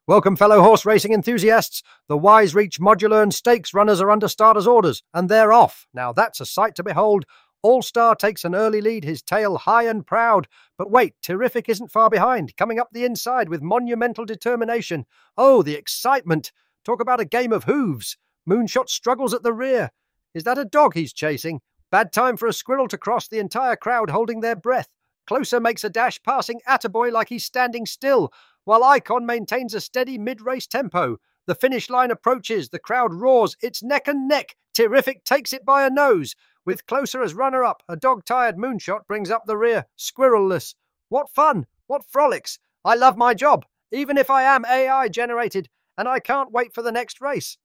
Welcome, fellow horse racing enthusiasts. The Wise Reach Modular and Stakes runners are under starters' orders, and they're off. Now that's a sight to behold. All Star takes an early lead, his tail high and proud. But wait, Terrific isn't far behind, coming up the inside with monumental determination. Oh, the excitement! Talk about a game of hooves. Moonshot struggles at the rear. Is that a dog he's chasing? Bad time for a squirrel to cross, the entire crowd holding their breath. Closer makes a dash, passing Attaboy like he's standing still, while Icon maintains a steady mid-race tempo. The finish line approaches, the crowd roars, it's neck and neck. Terrific takes it by a nose. With Closer as runner-up, a dog-tired Moonshot brings up the rear, squirrelless. What fun! What frolics! I love my job, even if I am AI generated, and I can't wait for the next race.